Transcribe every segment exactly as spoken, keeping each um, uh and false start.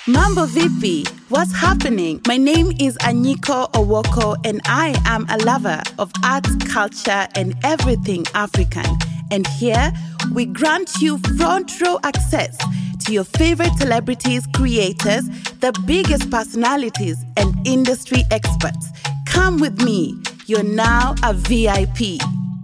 Mambo Vipi, what's happening? My name is Anyiko Owoko and I am a lover of arts, culture and everything African. And here we grant you front row access to your favorite celebrities, creators, the biggest personalities and industry experts. Come with me, you're now a V I P.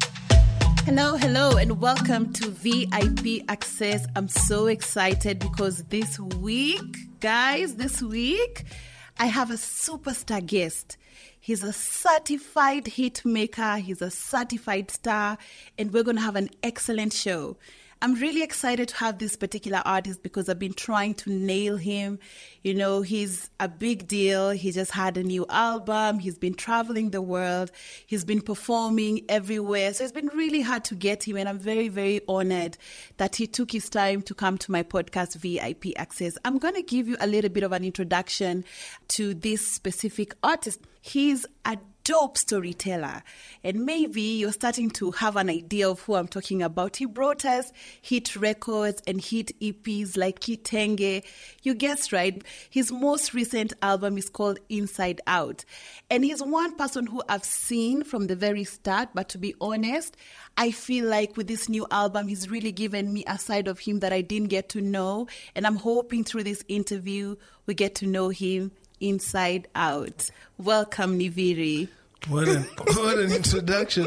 Hello, hello, and welcome to V I P Access. I'm so excited because this week, guys, this week, I have a superstar guest. He's a certified hit maker. He's a certified star, and we're going to have an excellent show. I'm really excited to have this particular artist because I've been trying to nail him. You know, he's a big deal. He just had a new album. He's been traveling the world. He's been performing everywhere. So it's been really hard to get him. And I'm very, very honored that he took his time to come to my podcast, V I P Access. I'm going to give you a little bit of an introduction to this specific artist. He's a dope storyteller, and maybe you're starting to have an idea of who I'm talking about. He brought us hit records and hit E Ps like Kitenge. You guessed right. His most recent album is called Inside Out, and he's one person who I've seen from the very start, but to be honest, I feel like with this new album, he's really given me a side of him that I didn't get to know, and I'm hoping through this interview we get to know him inside out. Welcome, Niviri. What an, what an introduction.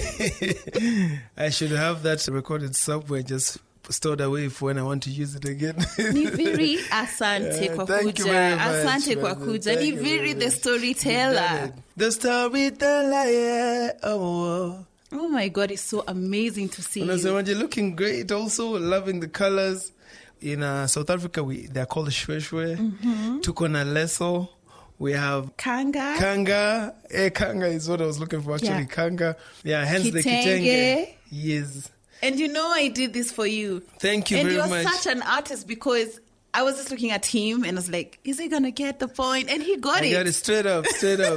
Hey. I should have that recorded somewhere just stored away for when I want to use it again. Niviri, asante uh, kwa thank you kuja. very much, Asante kwa brother. kuja. Thank Niviri, the storyteller. The storyteller, yeah. Oh, oh my God, it's so amazing to see you. you. You're looking great also, loving the colors. In uh, South Africa, we they're called shweshwe. Mm-hmm. Tukona leso. We have Kanga. Kanga. Eh, Kanga is what I was looking for, actually. Yeah. Kanga. Yeah, hence Kitenge. the Kitenge. Yes. And you know I did this for you. Thank you and very you're much. such an artist because I was just looking at him and I was like, is he going to get the point? And he got I it. got it straight up, straight up.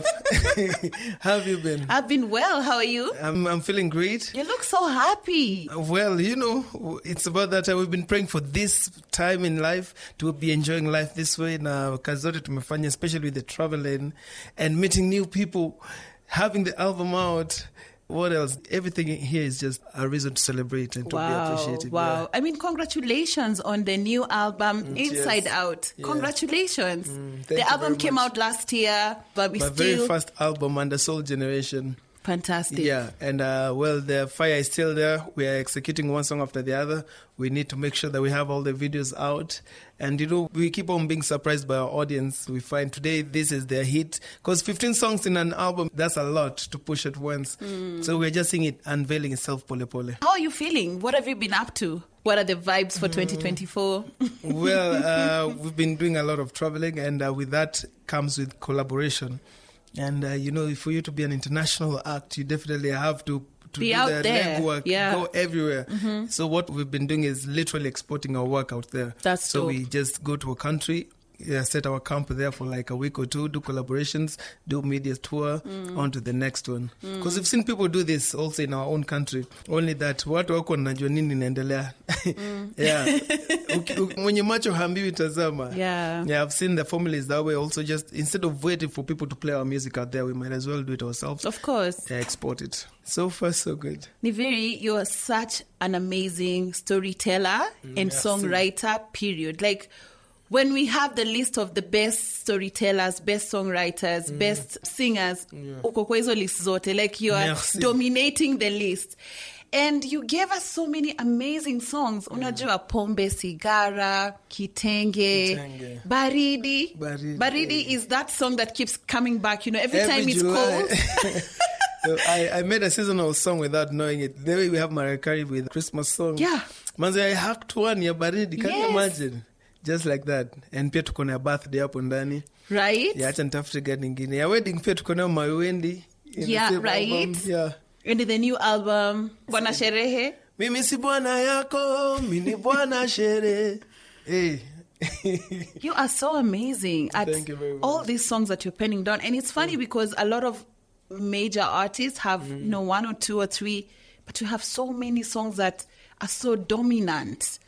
How have you been? I've been well. How are you? I'm I'm feeling great. You look so happy. Well, you know, it's about that time. We've been praying for this time in life to be enjoying life this way. Now, kazote tumefanya, especially with the traveling and meeting new people, having the album out. What else? Everything here is just a reason to celebrate and to wow, be appreciated. Wow. Yeah. I mean, congratulations on the new album, Mm, Inside yes. Out. Yeah. Congratulations. Mm, the album came much. out last year, but we My still... very first album under Soul Generation. Fantastic. Yeah, and uh, well, the fire is still there. We are executing one song after the other. We need to make sure that we have all the videos out. And, you know, we keep on being surprised by our audience. We find today this is their hit. Because fifteen songs in an album, that's a lot to push at once. Mm. So we're just seeing it unveiling itself, pole pole. How are you feeling? What have you been up to? What are the vibes for mm. twenty twenty-four? Well, uh, we've been doing a lot of traveling, and uh, with that comes with collaboration. And, uh, you know, for you to be an international act, you definitely have to, to be do out the there. legwork, Yeah. go everywhere. Mm-hmm. So what we've been doing is literally exporting our work out there. That's So dope. we just go to a country, yeah, set our camp there for like a week or two, do collaborations, do media tour, mm. on to the next one. Because mm. we've seen people do this also in our own country. Only that watu wako wanajua nini inaendelea. Yeah. Mwenye macho hambiwi tazama. Yeah. Yeah, I've seen the families that way also. Just instead of waiting for people to play our music out there, we might as well do it ourselves. Of course. Yeah, export it. So far, so good. Niviri, you're such an amazing storyteller and Merci. songwriter, period. Like, when we have the list of the best storytellers, best songwriters, mm. best singers, uko kwa hizo list zote, like you are Merci. dominating the list. And you gave us so many amazing songs. Mm. Unajua Pombe Sigara, Kitenge, Kitenge. Baridi. Baridi. Baridi is that song that keeps coming back. You know, every, Every time it's July. cold. So I, I made a seasonal song without knowing it. The way we have Mariah Carey with Christmas song. Yeah. Manze, I hacked one ya Baridi. Can Yes. you imagine? Just like that. And pia tuko na birthday hapo ndani. Right? Ya acha nitafute gani nyingine. Ya wedding pia tuko na Mawendi. Yeah, right? Album. Yeah. And the new album, Bwana Sherehe. Mimi si bwana yako, mimi bwana sherehe. Hey. You are so amazing at Thank you very much. all these songs that you're penning down. And it's funny mm. because a lot of major artists have, mm. you know, one or two or three, but you have so many songs that are so dominant.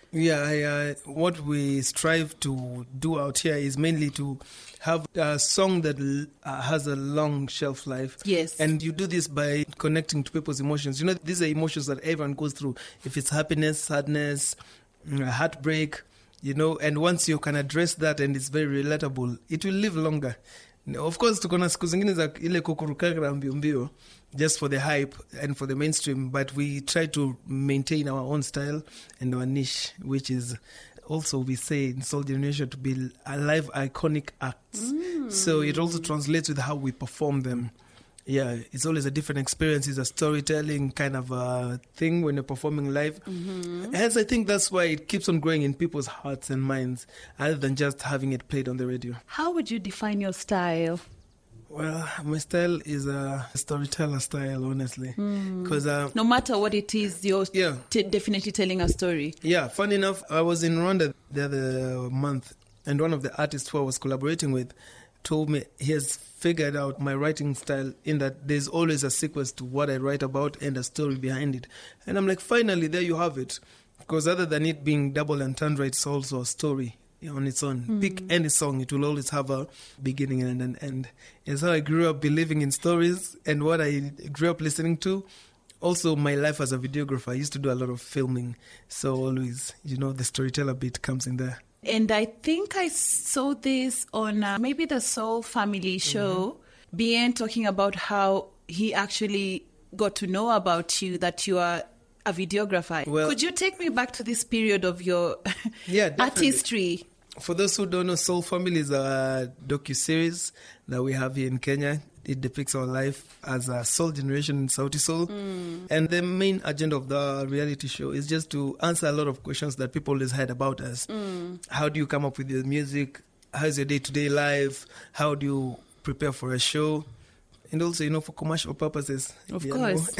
Yeah, I, uh, what we strive to do out here is mainly to have a song that uh, has a long shelf life. Yes. And you do this by connecting to people's emotions. You know, these are emotions that everyone goes through. If it's happiness, sadness, heartbreak, you know, and once you can address that and it's very relatable, it will live longer. Of course, tukona siku zingine za ile kukurukagra mbio mbio just for the hype and for the mainstream, but we try to maintain our own style and our niche, which is also, we say in Soul Generation, to be alive, iconic acts. Mm. So it also translates with how we perform them. Yeah, it's always a different experience. It's a storytelling kind of a thing when you're performing live. Mm-hmm. Hence, I think that's why it keeps on growing in people's hearts and minds, other than just having it played on the radio. How would you define your style? Well, my style is a storyteller style, honestly. Because mm. uh, no matter what it is, you're yeah. t- definitely telling a story. Yeah, funny enough, I was in Rwanda the other month, and one of the artists who I was collaborating with told me he has figured out my writing style in that there's always a sequence to what I write about and a story behind it. And I'm like, finally, there you have it. Because other than it being double entendre, it's also a story on its own. Mm. Pick any song, it will always have a beginning and an end. It's how I grew up believing in stories and what I grew up listening to. Also, my life as a videographer, I used to do a lot of filming. So always, you know, the storyteller bit comes in there. And I think I saw this on uh, maybe the Soul Family show, mm-hmm. Bien talking about how he actually got to know about you, that you are a videographer. Well, could you take me back to this period of your yeah, artistry? For those who don't know, Soul Family is a docu-series that we have here in Kenya. It depicts our life as a soul generation in Sauti Soul. Mm. And the main agenda of the reality show is just to answer a lot of questions that people always had about us. Mm. How do you come up with your music? How's your day-to-day life? How do you prepare for a show? And also, you know, for commercial purposes. Of course.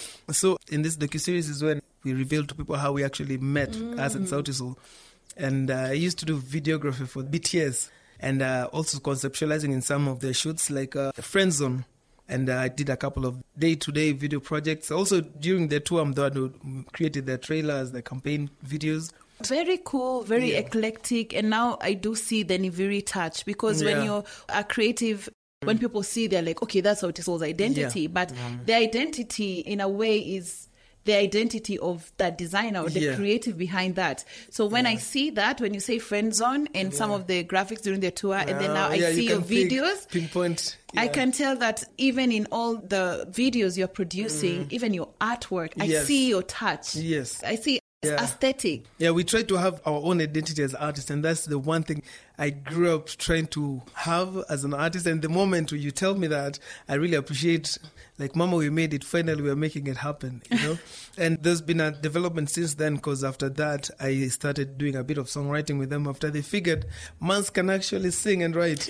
So in this docu-series is when we reveal to people how we actually met mm. us in Sauti Soul. And uh, I used to do videography for B T S. And uh, also conceptualizing in some of their shoots, like uh, Friend Zone. And uh, I did a couple of day-to-day video projects. Also, during the tour, I'm the one who created their trailers, the campaign videos. Very cool, very yeah. eclectic. And now I do see the Niviri touch. Because yeah. when you're a creative, when people see, they're like, okay, that's Sauti Soul's identity. Yeah. But mm. the identity, in a way, is the identity of that designer or the yeah. creative behind that. So when yeah. I see that, when you say Friend Zone and yeah. some of the graphics during the tour, yeah. and then now I yeah, see you your videos, pick, pinpoint. Yeah. I can tell that even in all the videos you're producing, mm. even your artwork, yes. I see your touch. Yes. I see yeah. aesthetic. Yeah, we try to have our own identity as artists, and that's the one thing I grew up trying to have as an artist. And the moment you tell me that, I really appreciate, like, Mama, we made it, finally we're making it happen, you know. And there's been a development since then, because after that I started doing a bit of songwriting with them after they figured Mans can actually sing and write.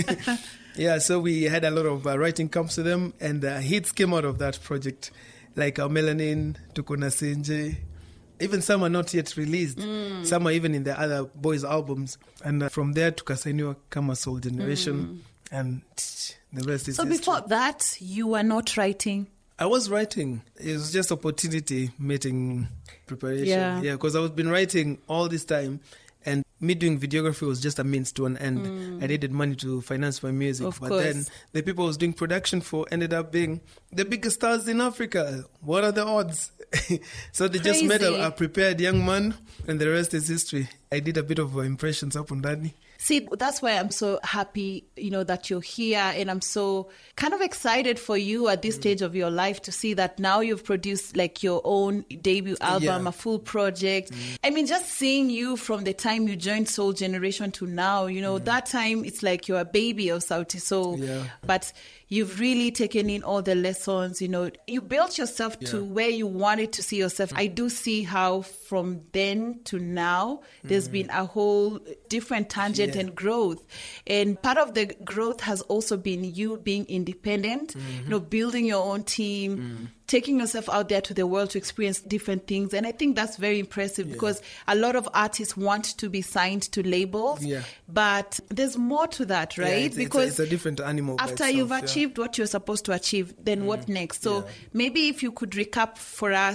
Yeah, so we had a lot of uh, writing camps with them, and uh, hits came out of that project, like uh, Melanin, Tukuna Senje. Even some are not yet released. Mm. Some are even in the other boys' albums. And uh, from there, tukasainiwa kama Soul Generation. Mm. And the rest is So history. Before that, you were not writing? I was writing. It was just opportunity meeting preparation. Yeah. Yeah, because I was been writing all this time. And me doing videography was just a means to an end. Mm. I needed money to finance my music. Of but course. then the people I was doing production for ended up being the biggest stars in Africa. What are the odds? So they Crazy. just met a, a prepared young man, and the rest is history. I did a bit of impressions up on Danny. See, that's why I'm so happy, you know, that you're here, and I'm so kind of excited for you at this mm. stage of your life to see that now you've produced like your own debut album, yeah. a full project. Mm. I mean, just seeing you from the time you joined Soul Generation to now, you know, mm. that time it's like you're a baby of Sauti Soul, yeah. but you've really taken in all the lessons, you know, you built yourself yeah. to where you wanted to see yourself. Mm. I do see how from then to now, there's mm. been a whole different tangent yeah. and growth. And part of the growth has also been you being independent, mm-hmm. you know, building your own team, mm. taking yourself out there to the world to experience different things. And I think that's very impressive yeah. because a lot of artists want to be signed to labels, yeah. but there's more to that, right? Yeah, it's, because it's a, it's a different animal. After itself, you've yeah. achieved what you're supposed to achieve, then mm. what next? So yeah. maybe if you could recap for us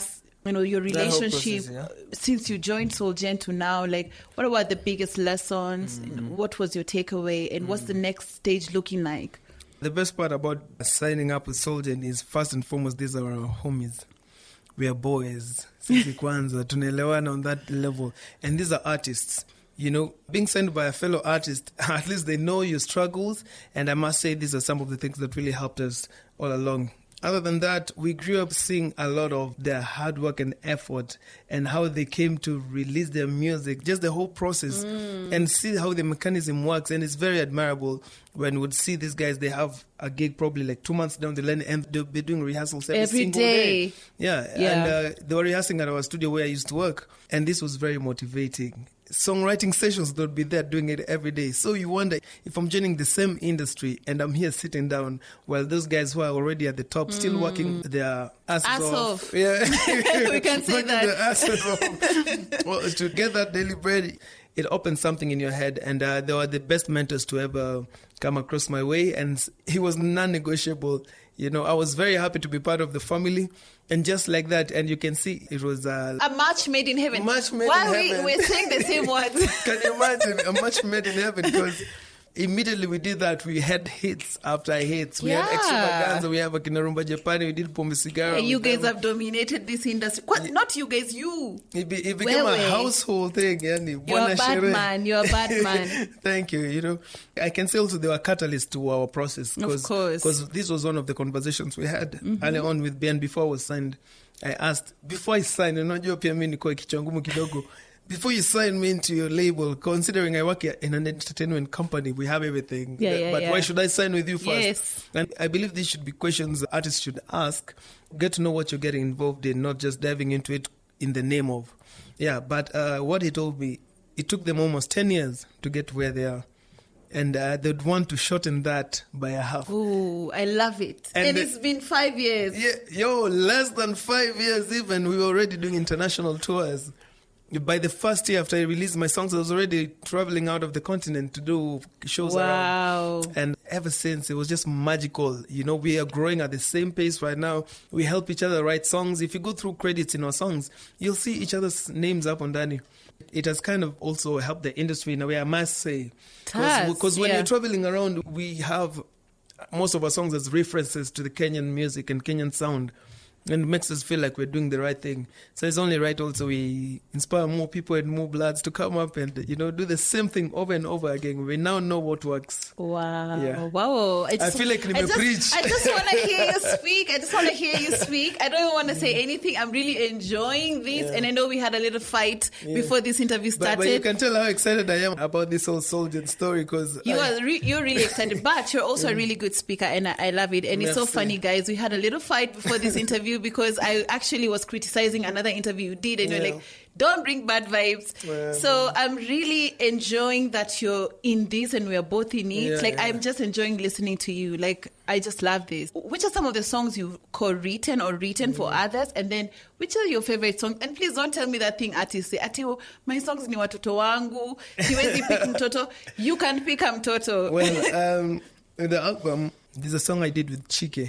you know, your That whole relationship process, yeah. since you joined Soul Gen to now? Like, what about the biggest lessons? Mm-hmm. You know, what was your takeaway? And mm-hmm. what's the next stage looking like? The best part about signing up with Soul Gen is, first and foremost, these are our homies. We are boys. Sisi kwanza, tunaelewana on that level. And these are artists. You know, being signed by a fellow artist, at least they know your struggles. And I must say, these are some of the things that really helped us all along. Other than that, we grew up seeing a lot of their hard work and effort and how they came to release their music, just the whole process, mm. and see how the mechanism works. And it's very admirable when we would see these guys, they have a gig probably like two months down the line and they'll be doing rehearsals every, every single day. day. Yeah, yeah. and uh, they were rehearsing at our studio where I used to work. And this was very motivating. Songwriting sessions, they'll be there doing it every day. So you wonder, if I'm joining the same industry and I'm here sitting down while those guys who are already at the top still mm. working their asses Ass off. off. Yeah. We can say working that. their asses off. Well, to get that daily bread, it opens something in your head. And uh, they were the best mentors to ever come across my way. And he was non-negotiable. You know, I was very happy to be part of the family. And just like that, and you can see it was uh, a match made in heaven. Match made While in we, heaven. we're saying the same words. Can you imagine a match made in heaven? Because immediately we did that. We had hits after hits. We Yeah. had Extravaganza. We have a Kinarumba Japan. We did Pombe Sigara. You with guys them. have dominated this industry. What? Not you guys, you. It, be, it became Wewe. a household thing. Yani. You're a Bwana bad sherehe. man. You're a bad man. Thank you. You know, I can say also they were catalyst to our process. Of course. Because this was one of the conversations we had mm-hmm. early on with Ben before I was signed. I asked, before I signed, unajua pia mimi niko kichwa ngumu kidogo. Before you sign me into your label, considering I work in an entertainment company, we have everything. Yeah, yeah, but yeah. why should I sign with you first? Yes. And I believe these should be questions artists should ask. Get to know what you're getting involved in, not just diving into it in the name of. Yeah, but uh, what he told me, it took them almost ten years to get where they are. And uh, they'd want to shorten that by a half. Ooh, I love it. And And, the- it's been five years. Yeah, yo, less than five years even, we were already doing international tours. By the first year after I released my songs, I was already traveling out of the continent to do shows around. Wow. And ever since, it was just magical. You know, we are growing at the same pace right now. We help each other write songs. If you go through credits in our songs, you'll see each other's names up on Danny. It has kind of also helped the industry in a way, I must say. has, Because when yeah. you're traveling around, we have most of our songs as references to the Kenyan music and Kenyan sound. And it makes us feel like we're doing the right thing. So it's only right also we inspire more people and more bloods to come up and, you know, do the same thing over and over again. We now know what works. Wow. Yeah. Wow. I, just, feel like I nime just, preach. I just want to hear you speak. I just want to hear you speak. I don't even want to say anything. I'm really enjoying this. Yeah. And I know we had a little fight Yeah. before this interview But, started. but you can tell how excited I am about this whole Soldier story because You are re- you're really excited, but you're also a really good speaker, and I, I love it. And it's so Merci. funny, guys. We had a little fight before this interview because I actually was criticizing another interview you did, and Yeah. you're like, "Don't bring bad vibes." Yeah. So I'm really enjoying that you're in this, and we are both in it. Yeah, like yeah. I'm just enjoying listening to you. Like I just love this. Which are some of the songs you've co-written or written for others, and then which are your favorite songs? And please don't tell me that thing artists say, "Ati oh, my songs ni watoto wangu, siwezi pick mtoto." You can pick a mtoto. Well, um, in the album, there's a song I did with Chike.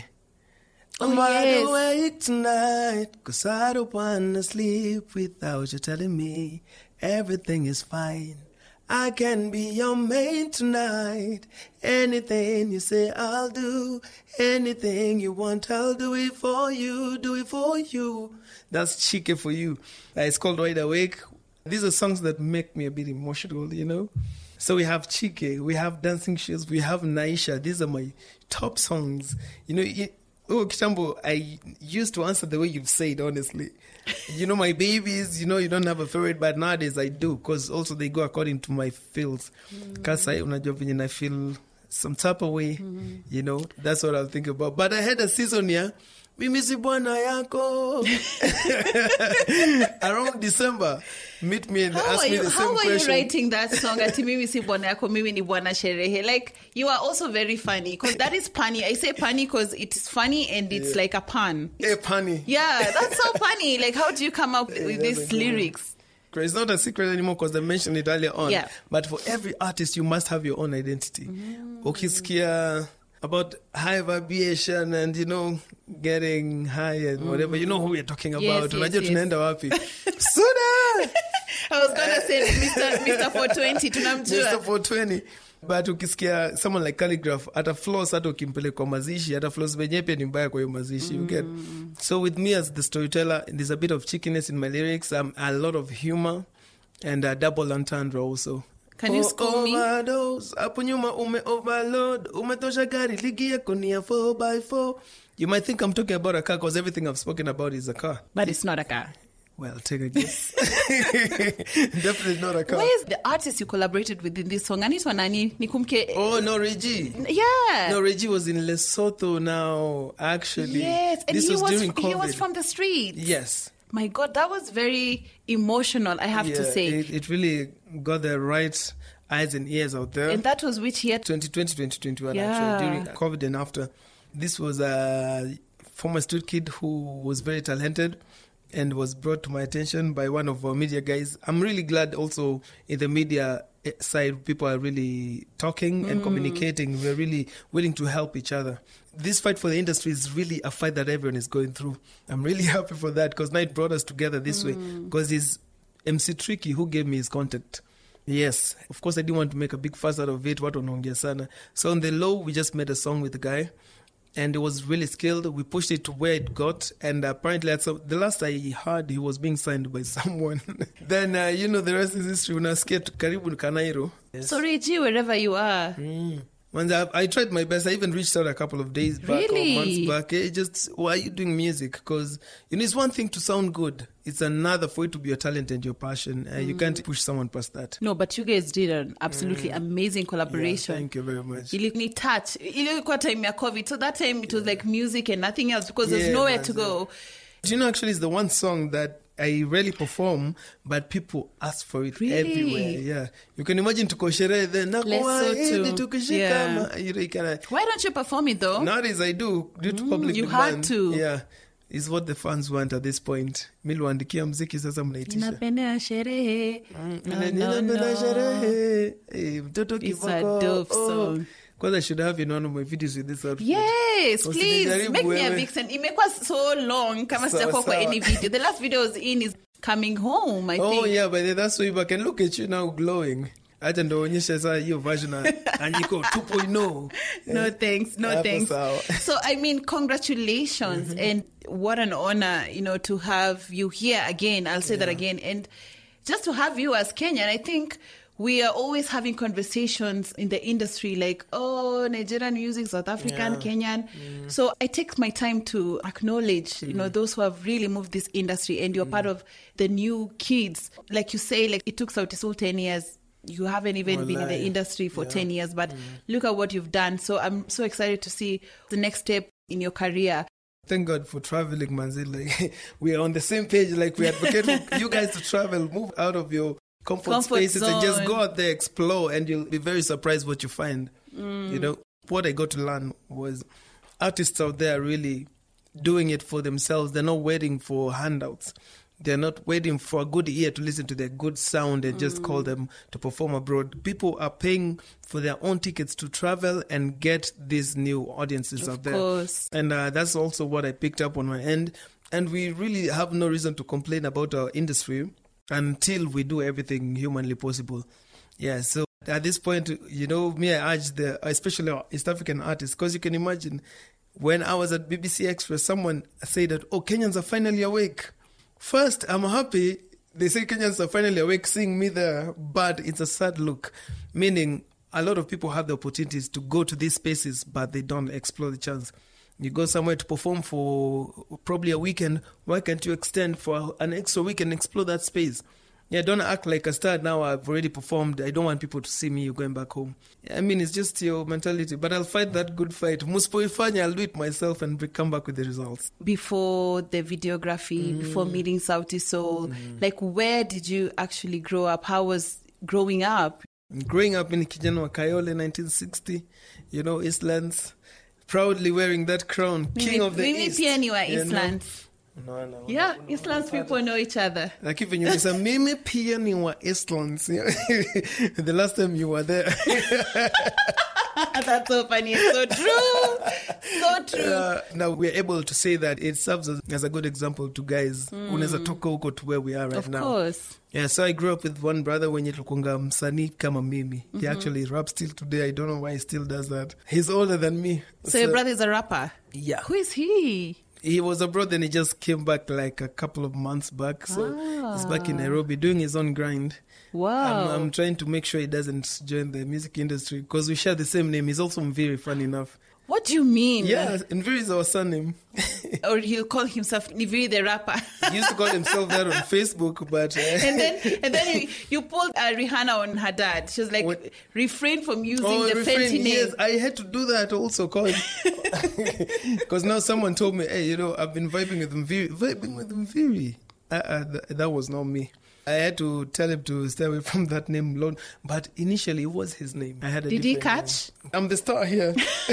Oh, I'm wide yes. awake tonight, cause I don't wanna sleep without you telling me everything is fine. I can be your maid tonight. Anything you say, I'll do. Anything you want, I'll do it for you. Do it for you. That's Chike for you. Uh, it's called Wide Awake. These are songs that make me a bit emotional, you know? So we have Chike, we have Dancing Shoes, we have Naisha. These are my top songs. You know, it, oh, Kitambo, I used to answer the way you've said, honestly. You know, my babies, you know, you don't have a favorite, but nowadays I do, because also they go according to my feels. Because I, unajua venye I feel some type of way, mm-hmm. you know, that's what I'll think about. But I had a season here, Mimi si bwana yako. Around December, meet me and How ask are me you, the same how are question. you writing that song? Ati mimi si bwana yako, mimi ni bwana sherehe. Like, you are also very funny, because that is punny. I say punny because it's funny and it's Yeah. like a pun. Hey, Pani. Yeah, that's so funny. Like, how do you come up with that's these a good one. lyrics? It's not a secret anymore because I mentioned it earlier on. Yeah. But for every artist, you must have your own identity. Mm. Ukisikia about high vibration and, you know, getting high and whatever. You know who we're talking about. Yes, yes, Unajua yes. tunaenda wapi? Suda! I was going to say Mister Mister four twenty, tunamjua. Mister four twenty. But ukisikia someone like Calligraph, ata flows hata ukimpeleka kwa mazishi, hata flows benye pia ni mbaya kwa hiyo mazishi, you get. So with me as the storyteller, there's a bit of cheekiness in my lyrics, um, a lot of humor, and a double entendre also. Can you score me? Overdose, hapo nyuma ume overload, umetosha gari, ligi yako ni ya four by four. You might think I'm talking about a car because everything I've spoken about is a car. But it's not a car. Well, take a guess. Definitely not a car. Where is the artist you collaborated with in this song? Anaitwa nani? Nikumke. Oh, no, Reggie. Yeah. No, Reggie was in Lesotho now, actually. Yes, and this he was, was during he COVID. was from the streets. Yes. My God, that was very emotional, I have Yeah, to say. It, it really got the right eyes and ears out there. And that was which year? twenty twenty, twenty twenty-one, Yeah. actually, during COVID and after. This was a former street kid who was very talented and was brought to my attention by one of our media guys. I'm really glad also in the media side, people are really talking and mm. communicating. We're really willing to help each other. This fight for the industry is really a fight that everyone is going through. I'm really happy for that because now it brought us together this mm. way because it's M C Tricky who gave me his contact. Yes, of course I didn't want to make a big fuss out of it. What on sana. So on the low, we just made a song with the guy. And it was really skilled. We pushed it to where it got. And apparently, at some, the last I heard, he was being signed by someone. Then, uh, you know, the rest is history. Unasikia tu karibu Kanairo. Yes. So, Reggie, wherever you are. Mm. Once I, I tried my best. I even reached out a couple of days back really? or months back. It just, why are you doing music? Because you know, it's one thing to sound good. It's another for it to be your talent and your passion. Uh, mm. You can't push someone past that. No, but you guys did an absolutely mm. amazing collaboration. Yeah, thank you very much. Ilikuwa touch. Ilikuwa time ya COVID. So that time it was like music and nothing else because yeah, there's nowhere to go. Do you know, actually, it's the one song that I rarely perform, but people ask for it really? everywhere. Yeah, you can imagine tuko sherehe then. Yeah. You know, you kinda, why don't you perform it though? Nowadays I do due to mm, public you demand. had to. Yeah, it's what the fans want at this point. Miliwandikia mziki sasa mnaitisha. Napenda sherehe. Napenda sherehe. Mtoto kiboko. It's a dope song. Because I should have in one of my videos with this outfit. Yes, please. Make me a wewe. vixen. Imekuwa so long kama sijakuwa kwa any video. The last video I was in is coming home, I oh, think. Oh yeah, but that's why I can look at you now glowing. Acha ndo onyesha saa hiyo version Anyiko two point oh. No thanks, no thanks. So I mean, congratulations mm-hmm. and what an honor, you know, to have you here again. I'll say yeah. that again. And just to have you as Kenyan, I think we are always having conversations in the industry like, oh, Nigerian music, South African, yeah. Kenyan. Mm. So I take my time to acknowledge, mm. you know, those who have really moved this industry and you're mm. part of the new kids. Like you say, like it took Sauti Sol ten years. You haven't even oh, been lie. in the industry for yeah. ten years, but mm. look at what you've done. So I'm so excited to see the next step in your career. Thank God for traveling, Manzi. Like, we are on the same page. Like we advocate for you guys to travel, move out of your comfort, comfort spaces zone. And just go out there, explore, and you'll be very surprised what you find. Mm. You know, what I got to learn was artists out there really doing it for themselves. They're not waiting for handouts. They're not waiting for a good ear to listen to their good sound and mm. just call them to perform abroad. People are paying for their own tickets to travel and get these new audiences of out there. Course. And uh, that's also what I picked up on my end. And we really have no reason to complain about our industry until we do everything humanly possible. Yeah, so at this point, you know, me, I urge the, especially our East African artists, because you can imagine when I was at B B C Express, someone said that, oh, Kenyans are finally awake. First, I'm happy. They say Kenyans are finally awake seeing me there, but it's a sad look, meaning a lot of people have the opportunities to go to these spaces, but they don't explore the chance. You go somewhere to perform for probably a weekend, why can't you extend for an extra week and explore that space? Yeah, don't act like a star now. I've already performed. I don't want people to see me. You're going back home. I mean, it's just your mentality. But I'll fight that good fight. Muspoifanya, I'll do it myself and come back with the results. Before the videography, mm. before meeting Sauti Sol, mm. like where did you actually grow up? How was growing up? Growing up in Kijana wa Kayole, nineteen sixty, you know, Eastlands, proudly wearing that crown, Mimi, king of the Mimi East. Mimi pia ni wa Eastlands. No, no, yeah, no, no, Eastlands no, people know each other. Like if you say, Mimi pia ni wa Eastlands. The last time you were there. That's so funny. It's so true. So true. Uh, now we're able to say that it serves as, as a good example to guys. Mm. Unaweza toka huko to where we are right of now. Of course. Yeah, so I grew up with one brother wenye tukunga msanii kama mimi. Mm-hmm. He actually raps still today. I don't know why he still does that. He's older than me. So, so your brother is a rapper? Yeah. Who is he? He was abroad and he just came back like a couple of months back. So ah. he's back in Nairobi doing his own grind. Wow. I'm, I'm trying to make sure he doesn't join the music industry because we share the same name. He's also Mviri, funny enough. What do you mean? Yeah, Mviri is our surname. Or he'll call himself Mviri the rapper. He used to call himself that on Facebook, but... Uh, and then and then you, you pulled uh, Rihanna on her dad. She was like, what? refrain from using oh, the refrain, Fenty name. Yes, I had to do that also because now someone told me, hey, you know, I've been vibing with Mviri. Vibing with Mviri. Uh, uh, th- that was not me. I had to tell him to stay away from that name alone. But initially, it was his name. I had a Did he catch? Name. I'm the star here.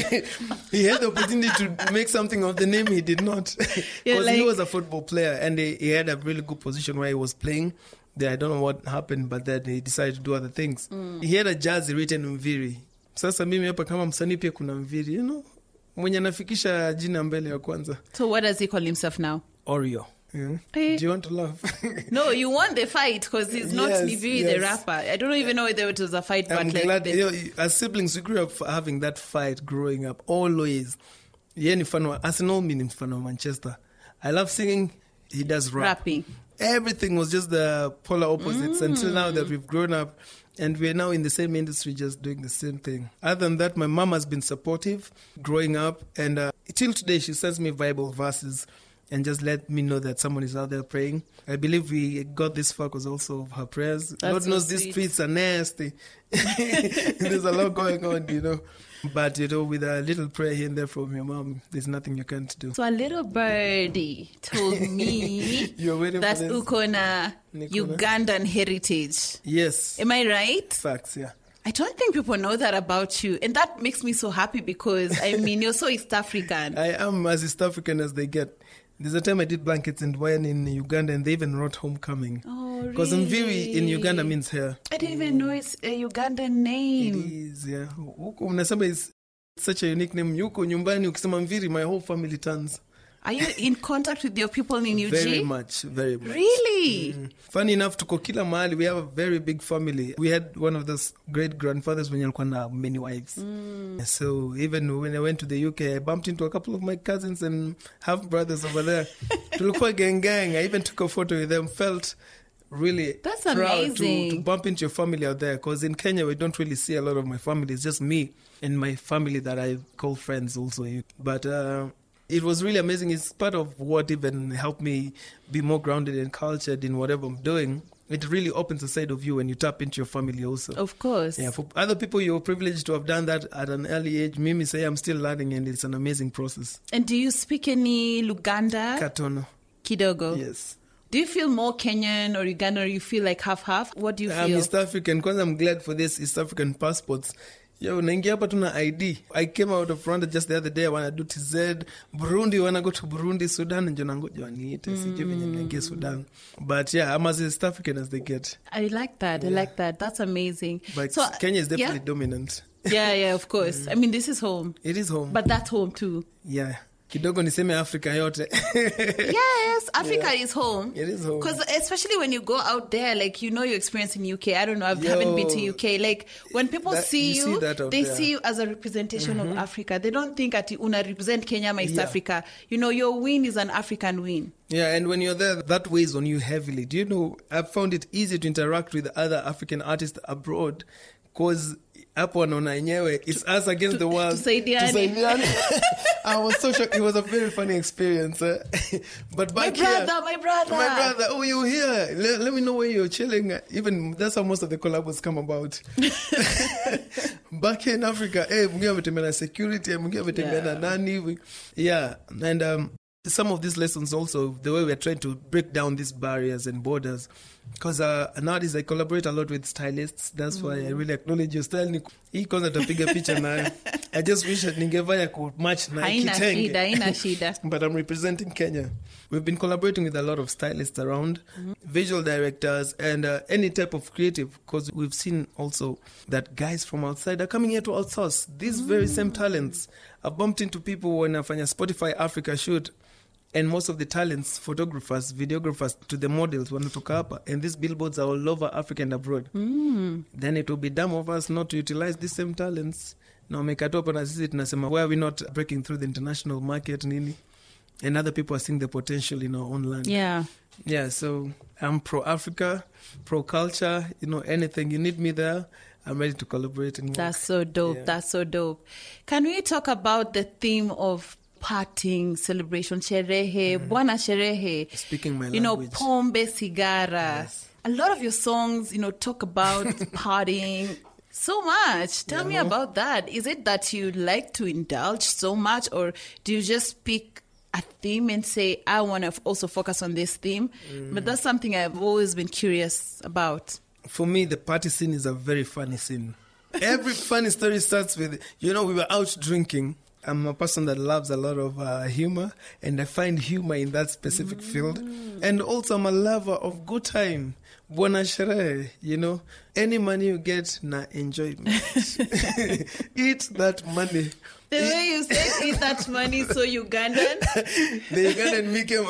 He had the opportunity to make something of the name he did not. Because yeah, like, he was a football player and he, he had a really good position where he was playing. There, I don't know what happened, but then he decided to do other things. Mm. He had a jazz written Mviri. Sasa mimi hapa kama msanii pia kuna Mviri, you know? Mwenye nafikisha jina mbele ya kwanza. So what does he call himself now? Oreo. Yeah. Hey. Do you want to laugh? No, you won the fight because he's not yes, Mviri yes. the rapper. I don't even know whether it was a fight, I'm but glad, like... The... You know, as siblings, we grew up having that fight growing up, always. Yeye ni mfano wa Arsenal, mimi ni mfano wa Manchester. I love singing, he does rap. Rapping. Everything was just the polar opposites mm. until now that we've grown up and we're now in the same industry just doing the same thing. Other than that, my mom has been supportive growing up and uh, till today she sends me Bible verses and just let me know that someone is out there praying. I believe we got this far because also of her prayers. That's Lord so knows sweet. These streets are nasty. There's a lot going on, you know. But, you know, with a little prayer here and there from your mom, there's nothing you can't do. So a little birdie told me You're waiting that for this. Ukona Ugandan heritage. Yes. Am I right? Facts, yeah. I don't think people know that about you. And that makes me so happy because, I mean, you're so East African. I am as East African as they get. There's a time I did blankets and wine in Uganda and they even wrote homecoming. Oh, really? Because Mviri in Uganda means hair. I didn't even know it's a Ugandan name. It is, yeah. Huko unasema is such a unique name. Yuko nyumbani ukisema Mviri, my whole family turns. Are you in contact with your people in U G? Very much, very much. Really? Mm. Funny enough, tuko kila mahali. We have a very big family. We had one of those great grandfathers when alikuwa na many wives. Mm. So even when I went to the U K, I bumped into a couple of my cousins and half brothers over there. Tulikuwa gang gang. I even took a photo with them. Felt really That's proud amazing. to, to bump into your family out there. Because in Kenya, we don't really see a lot of my family. It's just me and my family that I call friends also. But uh, it was really amazing. It's part of what even helped me be more grounded and cultured in whatever I'm doing. It really opens a side of you when you tap into your family also. Of course. Yeah, for other people, you're privileged to have done that at an early age. Mimi say I'm still learning and it's an amazing process. And do you speak any Luganda? Katono. Kidogo? Yes. Do you feel more Kenyan or Ugandan or you feel like half-half? What do you I'm feel? East African. Because I'm glad for this East African passports. Yo, naingia hapa tuna I D. I came out of Rwanda just the other day. I want to do T Z. Burundi, I want to go to Burundi. Sudan, njo nangoja waniite. Sijui venye naingia Sudan. But yeah, I'm as East African as they get. I like that. Yeah. I like that. That's amazing. But so, Kenya is definitely yeah? dominant. Yeah, yeah, of course. Mm. I mean, this is home. It is home. But that's home too. Yeah. Kidogo niseme Africa yote. Yes, Africa yeah. is home. It is home. Because especially when you go out there, like, you know your experience in U K. I don't know, I Yo, haven't been to U K. Like, when people that, see you, you see they there. see you as a representation mm-hmm. of Africa. They don't think that una represent Kenya or East yeah. Africa. You know, your win is an African win. Yeah, and when you're there, that weighs on you heavily. Do you know, I've found it easy to interact with other African artists abroad because hapo wanaona yenyewe it's us against the world. Tusaidiane. Tusaidiane. I was so shocked. It was a very funny experience. Uh, but back my brother, here, my brother, my brother. Oh, you're here. Let, let me know where you're chilling. Even that's how most of the collabs come about. Back here in Africa, hey, mwingine ametembea na security, mwingine ametembea na nani. Yeah, and um, some of these lessons also, the way we're trying to break down these barriers and borders, Because uh, nowadays I collaborate a lot with stylists. That's mm. why I really acknowledge your style. Hii kwanza tapiga picha nayo. I just wish that ningevaya ku match na kitenge. Haina shida. But I'm representing Kenya. We've been collaborating with a lot of stylists around, mm-hmm. visual directors, and uh, any type of creative. Because we've seen also that guys from outside are coming here to outsource these mm. very same talents. I've bumped into people when I find a Spotify Africa shoot. And most of the talents, photographers, videographers, to the models, wanatoka hapa. And these billboards are all over Africa and abroad. Mm. Then it will be dumb of us not to utilize these same talents. Now, mekatopa na sisi tunasema, why are we not breaking through the international market, nini? And other people are seeing the potential in our own land. Yeah. Yeah, so I'm pro-Africa, pro-culture, you know, anything. You need me there, I'm ready to collaborate and work. That's so dope. Yeah. That's so dope. Can we talk about the theme of partying, celebration, sherehe, mm. bwana sherehe. Speaking my you language. You know, pombe, sigara. Yes. A lot of your songs, you know, talk about partying so much. Tell yeah, me no. about that. Is it that you like to indulge so much, or do you just pick a theme and say, I want to also focus on this theme? Mm. But that's something I've always been curious about. For me, the party scene is a very funny scene. Every funny story starts with, you know, we were out drinking. I'm a person that loves a lot of uh, humor, and I find humor in that specific mm. field. And also, I'm a lover of good time. Bwana sherehe, you know. Any money you get, na enjoyment. Eat that money. The eat. way you said eat that money, so Ugandan. The Ugandan me came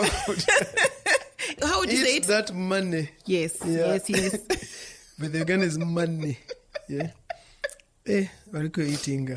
out. How would you eat say it? Eat that money. Yes, yeah. yes, yes. But the Ugandan is money. Yeah. Eh, wariko eatinga.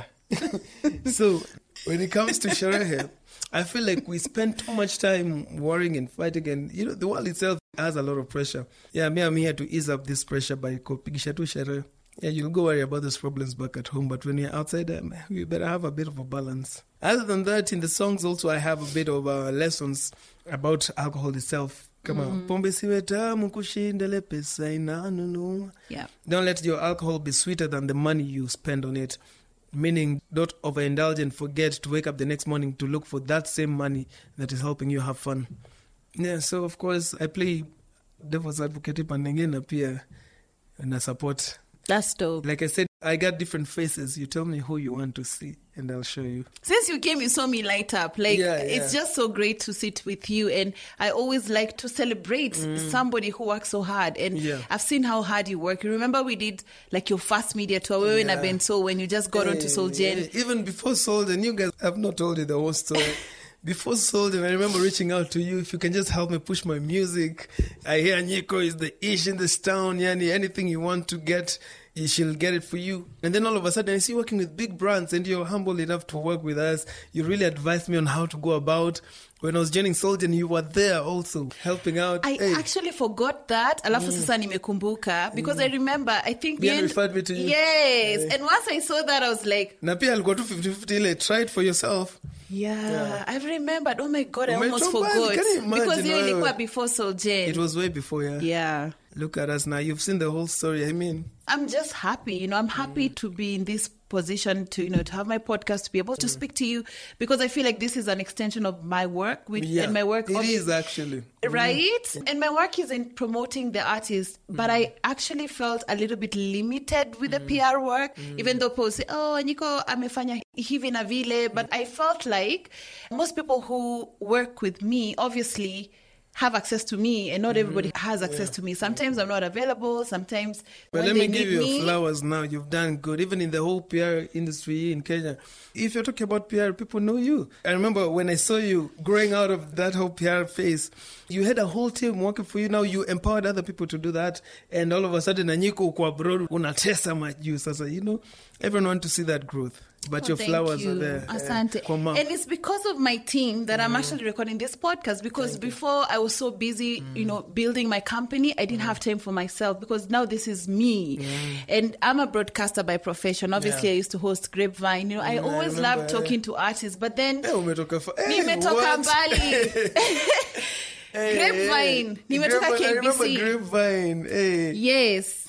So, when it comes to sherehe, I feel like we spend too much time worrying and fighting, and you know the world itself has a lot of pressure. Yeah, me, I'm here to ease up this pressure by kupigisha tu sherehe. Yeah, you'll go worry about those problems back at home, but when you're outside, um, you better have a bit of a balance. Other than that, in the songs also, I have a bit of uh, lessons about alcohol itself. Come on, pombe siwe tamu kushindele pesa inanunua. Yeah. Don't let your alcohol be sweeter than the money you spend on it. Meaning, don't overindulge and forget to wake up the next morning to look for that same money that is helping you have fun. Yeah, so of course, I play devil's advocate pandengena pia and I support. That's dope. Like I said, I got different faces. You tell me who you want to see and I'll show you. Since you came, you saw me light up. Like, yeah, yeah. It's just so great to sit with you. And I always like to celebrate mm. somebody who works so hard. And yeah. I've seen how hard you work. You remember we did like your first media tour yeah. in Abenso when you just got hey, onto Soul Gen. Hey, even before Soul Gen, you guys have not told you the whole story. Before Soul Gen, I remember reaching out to you. If you can just help me push my music. I hear Nyiko is the ish in this town. Yani, anything you want to get, she'll get it for you. And then all of a sudden, I see you working with big brands and you're humble enough to work with us. You really advised me on how to go about. When I was joining Soul Gen, you were there also, helping out. I hey. actually forgot that. Alafu Mm. sasa nimekumbuka. Because mm. I remember, I think... Bian referred me to you. Yes. Hey. And once I saw that, I was like... Na pia alikuwa tu fifty fifty ile, try it for yourself. Yeah, yeah. I remembered. Oh my God, I almost Umechomba, forgot. can you imagine, Because you wewe? ilikuwa before Soul Gen. It was way before, yeah. Yeah. Look at us now. You've seen the whole story. I mean... I'm just happy. You know, I'm happy mm. to be in this position to, you know, to have my podcast, to be able to mm. speak to you, because I feel like this is an extension of my work. With, yeah, and my work it is actually. Right? Mm. And my work is in promoting the artist, but mm. I actually felt a little bit limited with the mm. P R work, mm. even though people say, oh, Nyiko, amefanya hivi na vile, but I felt like most people who work with me, obviously, have access to me, and not mm-hmm. everybody has access yeah. to me. Sometimes I'm not available. Sometimes But when let they me give need you me, flowers now. You've done good. Even in the whole P R industry in Kenya. If you're talking about P R, people know you. I remember when I saw you growing out of that whole P R phase, you had a whole team working for you. Now you empowered other people to do that. And all of a sudden, Nyiko uko abroad, unatesa majuu. Sasa, you know, everyone wants to see that growth. But oh, your flowers you. are there. Asante. Uh, and it's because of my team that mm. I'm actually recording this podcast, because Thank before you. I was so busy, mm. you know, building my company, I didn't mm. have time for myself, because now this is me. Mm. And I'm a broadcaster by profession. Obviously, yeah. I used to host Grapevine. You know, I mm, always I loved talking to artists, but then... Hey, umetoka fa- hey, nimetoka mbali. Hey, Grapevine. Hey. Nimetoka Grapevine, K B C. I remember Grapevine. Hey. Yes.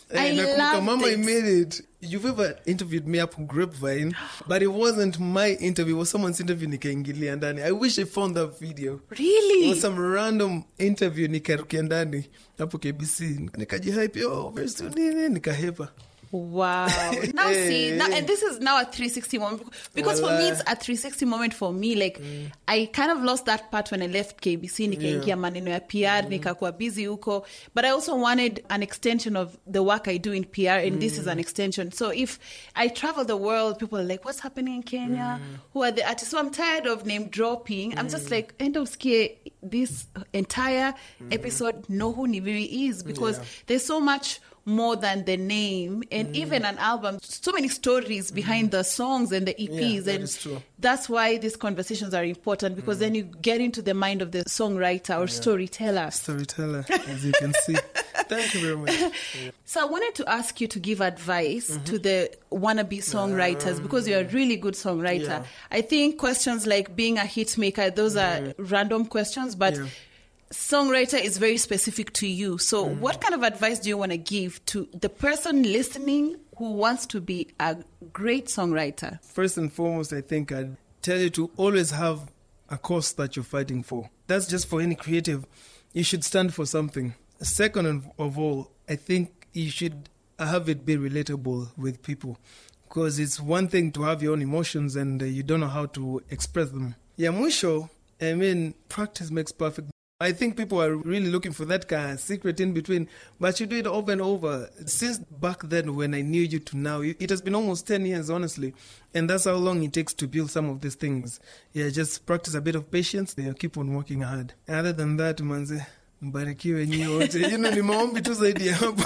I loved Mama, it. I made it. You've ever interviewed me up on Grapevine, but it wasn't my interview. It was someone's interview. Nikaingilia ndani. I wish I found that video. Really? It was some random interview. Nikarukia ndani hapo K B C. Nikajihype. Oh, very soon. Nikahepa. Wow. Now see, now, and this is now a three sixty moment. Because for me, it's a three sixty moment for me. Like, mm. I kind of lost that part when I left K B C. Nikaingia yeah. maneno ya P R, mm. nikakuwa busy huko. But I also wanted an extension of the work I do in P R, and mm. this is an extension. So if I travel the world, people are like, what's happening in Kenya? Mm. Who are the artists? So I'm tired of name dropping. Mm. I'm just like, endo usikie this entire mm. episode, know who Niviri is. Because yeah. there's so much more than the name, and mm. even an album, so many stories behind mm. the songs and the E Ps. Yeah, that and is true. That's why these conversations are important, because mm. then you get into the mind of the songwriter or yeah. storyteller. Storyteller, as you can see. Thank you very much. Yeah. So I wanted to ask you to give advice mm-hmm. to the wannabe songwriters, um, because you're a really good songwriter. Yeah. I think questions like being a hit maker, those mm. are random questions, but yeah. songwriter is very specific to you. So mm. what kind of advice do you want to give to the person listening who wants to be a great songwriter? First and foremost, I think I'd tell you to always have a cause that you're fighting for. That's just for any creative. You should stand for something. Second of all, I think you should have it be relatable with people, because it's one thing to have your own emotions and uh, you don't know how to express them. Yeah, mwisho, I mean, practice makes perfect. I think people are really looking for that kind of secret in between, but you do it over and over. Since back then when I knew you to now, it has been almost ten years, honestly, and that's how long it takes to build some of these things. Yeah, just practice a bit of patience, yeah, keep on working hard. Other than that, manze, mbarikiwe nyote. You know, ni maombi tu zaidi hapo.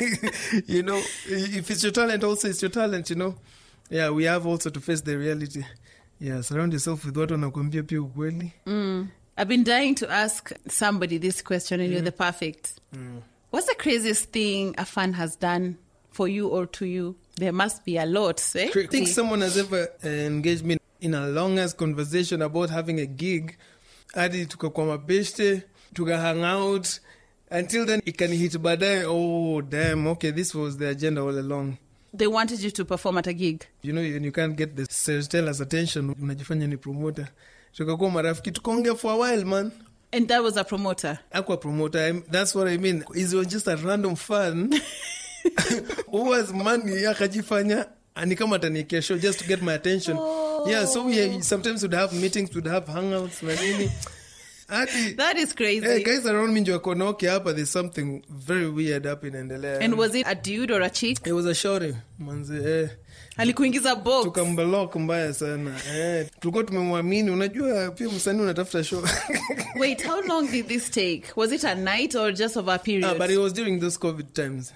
You know, if it's your talent, also it's your talent, you know. Yeah, we have also to face the reality. Yeah, surround yourself with watu wanakuambia pia ukweli. Mm. I've been dying to ask somebody this question, and mm. you're the perfect. Mm. What's the craziest thing a fan has done for you or to you? There must be a lot, eh? I think someone has ever uh, engaged me in a long-ass conversation about having a gig. Adi tukakwa mabeshte, tuka hang out. Until then, it can hit baadaye. Oh, damn, okay, this was the agenda all along. They wanted you to perform at a gig. You know, you, you can't get the storyteller's attention. Unajifanya ni promoter. Tukakuwa marafiki, tukaongea for a while, man. And that was a promoter? Aqua promoter. I, that's what I mean. It was just a random fan who was money, akajifanya, ani kama ataniekea show just to get my attention. Oh. Yeah, so we sometimes would have meetings, would have hangouts, na nini. Ati, that is crazy. Hey, guys around me njo wakona, okay, hapa there's something very weird up in Endelea. And was it a dude or a chick? It was a shorty, manze, eh. Alikuingiza box. Tukamblock mbaya sana. Eh, tulikuwa tumemwamini, unajua pia msanii unatafuta show. Wait, how long did this take? Was it a night or just over a period? Ah, but it was during those COVID times.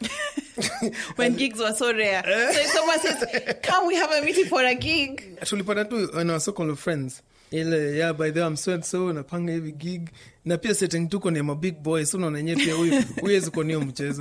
When gigs were so rare. So if someone says, can we have a meeting for a gig? Tulipata tu on our circle of friends. Ile, yeah, by the way, I'm so and so, napanga hivi gig. Na pia setting tuko ni ma big boys. So unaona pia huyu huwezi kuonea mchezo.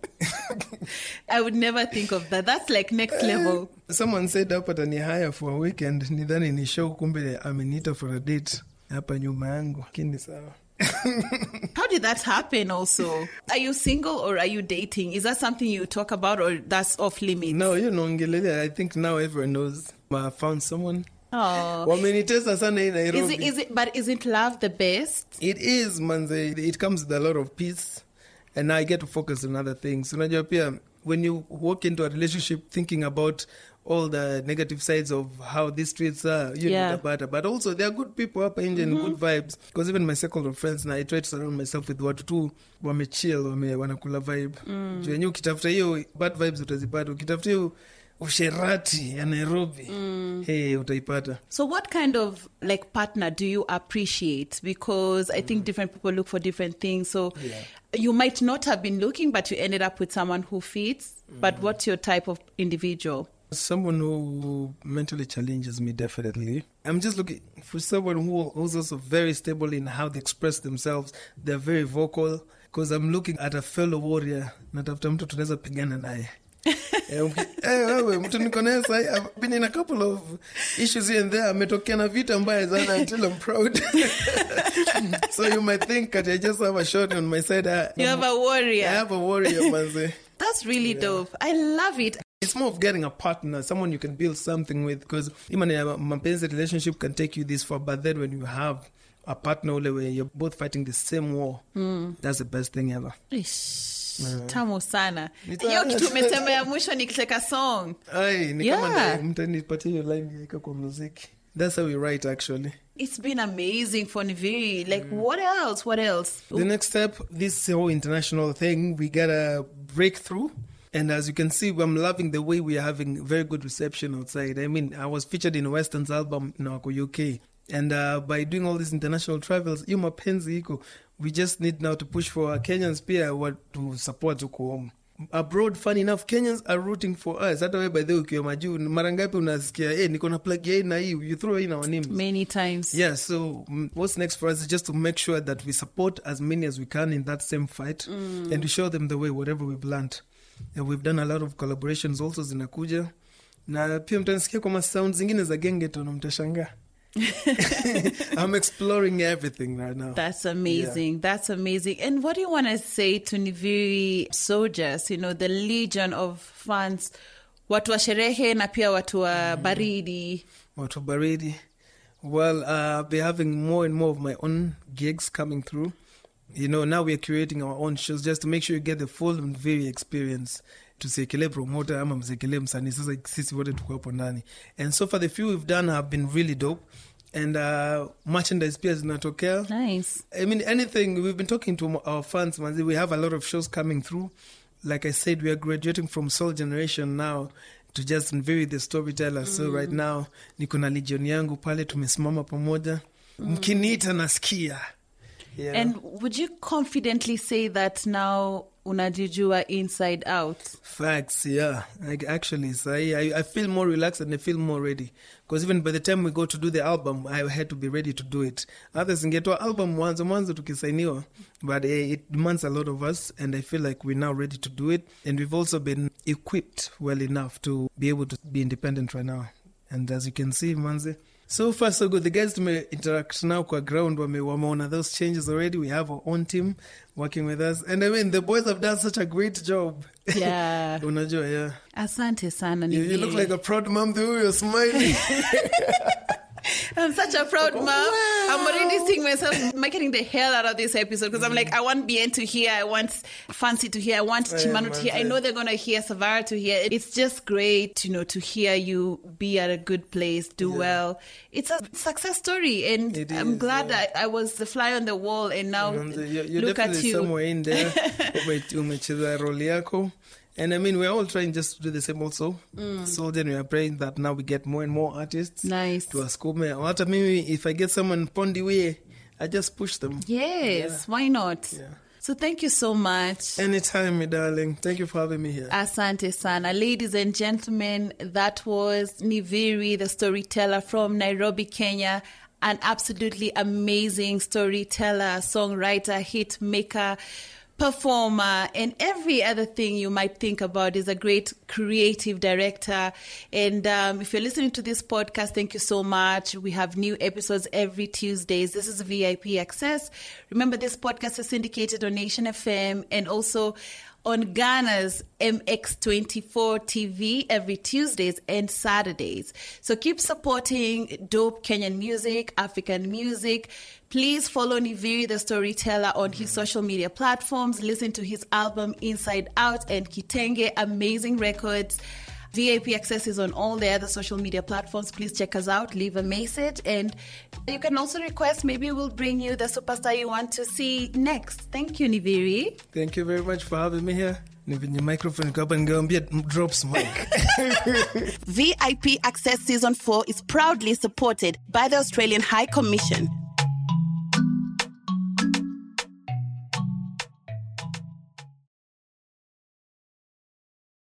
I would never think of that. That's like next level. Someone said hapa tani hire for a weekend. Nidhani ni show, kumbe ameniita for a date. Hapa nyuma yangu. Kini sawa. How did that happen also? Are you single or are you dating? Is that something you talk about or that's off limits? No, you know, I think now everyone knows. I found someone. Oh. Wamenitesa sana in Nairobi. Is it, is it, but isn't love the best? It is, manze. It comes with a lot of peace. And now I get to focus on other things. Unajua pia, when you walk into a relationship thinking about all the negative sides of how these streets are, you yeah. know, better. But also, there are good people up in mm-hmm. good vibes. Because even my circle of friends, now I try to surround myself with watu tu wame chill, wame wanakula vibe. Mm. Juu ukitafuta hiyo bad vibes utazipata. Ukitafuta hiyo usherati ya Nairobi, mm. hey, utaipata. So what kind of like partner do you appreciate? Because I mm. think different people look for different things. So yeah. you might not have been looking, but you ended up with someone who fits. Mm. But what's your type of individual? Someone who mentally challenges me, definitely. I'm just looking for someone who who's also very stable in how they express themselves. They're very vocal. Because I'm looking at a fellow warrior. Natafuta mtu tunaweza pigana naye. Mtu niko naye sahi. I've been in a couple of issues here and there. Ametokea na vita mbaya sana until I'm proud. So you might think that I just have a shot on my side. I, you have a warrior. I have a warrior, manze. That's really yeah. dope. I love it. It's more of getting a partner, someone you can build something with, because even a mapenzi relationship can take you this far, but then when you have a partner where you're both fighting the same war, mm. that's the best thing ever. Ish, yeah. Tamu sana. Hiyo kitu umesema ya mwisho ni kiteka song. Ai, ni kama mtanipatie line yako kwa muziki. That's how we write, actually. It's been amazing for Niviri. Like, mm. what else? What else? The next step, this whole international thing, we got a breakthrough. And as you can see, I'm loving the way we are having very good reception outside. I mean, I was featured in Western's album in U K. And uh, by doing all these international travels, you mapenzi iko, we just need now to push for Kenyans pia to support uko home. Abroad, fun enough, Kenyans are rooting for us. Hata wewe by the way ukiwa majuu, mara ngapi unasikia, eh, niko na plug hii na hii, you throw in our names. Many times. Yeah, so what's next for us is just to make sure that we support as many as we can in that same fight mm. and to show them the way, whatever we've learned. And we've done a lot of collaborations also zinakuja. Na pia mtanisikia kwa sounds zingine za gengeton mtashangaa. I'm exploring everything right now. That's amazing. Yeah. That's amazing. And what do you want to say to Niviri soldiers, you know, the legion of fans, watu wa sherehe na pia watu wa baridi? Watu wa baridi. Well, uh, I'll be having more and more of my own gigs coming through. You know, now we're creating our own shows just to make sure you get the full Niviri experience. Tusekele promoter ama msekele msanii sasa sisi wote tuko hapo ndani. And so far the few we've done have been really dope. And uh, merchandise pia zinatokea. Nice. I mean, anything, we've been talking to our fans, man. We have a lot of shows coming through. Like I said, we are graduating from Soul Generation now to just Niviri the storyteller. Mm. So right now, niko na Legion yangu pale tumesimama pamoja. Mm. Mkiniita nasikia. Yeah. And would you confidently say that now unajijua inside out? Facts, yeah. Like actually, so I, I feel more relaxed and I feel more ready. Because even by the time we go to do the album, I had to be ready to do it. Others get to album mwanzo mwanzo tukisainiwa, but it demands a lot of us, and I feel like we're now ready to do it. And we've also been equipped well enough to be able to be independent right now. And as you can see, manze, so far so good. The guys may interact now kwa ground wame wameona those changes already. We have our own team working with us, and I mean the boys have done such a great job. Yeah. Unajua, yeah. Asante sana. You, you look like a proud mom the way you're smiling. I'm such a proud mom. Wow. I'm already seeing myself marketing the hell out of this episode because mm. I'm like, I want Bien to hear, I want Fancy to hear, I want Chimano to hear. I know they're going to hear, Savara to hear. It's just great, you know, to hear you be at a good place, do yeah. well. It's a success story, and it I'm is, glad yeah. that I was the fly on the wall, and now you're, you're look at you. Somewhere in there. Umecheza role yako. And I mean, we're all trying just to do the same also. Mm. So then we are praying that now we get more and more artists. Nice. To Askume. What maybe if I get someone Pondi way, I just push them. Yes, yeah. Why not? Yeah. So thank you so much. Anytime, my darling. Thank you for having me here. Asante sana. Ladies and gentlemen, that was Niviri, the storyteller from Nairobi, Kenya. An absolutely amazing storyteller, songwriter, hit maker, performer, and every other thing you might think about. Is a great creative director. And um, if you're listening to this podcast, thank you so much. We have new episodes every Tuesdays. This is V I P Access. Remember, this podcast is syndicated on Nation F M and also on Ghana's M X twenty-four T V every Tuesdays and Saturdays. So keep supporting dope Kenyan music, African music. Please follow Niviri the Storyteller on his social media platforms. Listen to his album Inside Out and Kitenge, amazing records. V I P Access is on all the other social media platforms. Please check us out, leave a message, and you can also request, maybe we'll bring you the superstar you want to see next. Thank you, Niviri. Thank you very much for having me here. Your microphone drops mic. V I P Access Season four is proudly supported by the Australian High Commission.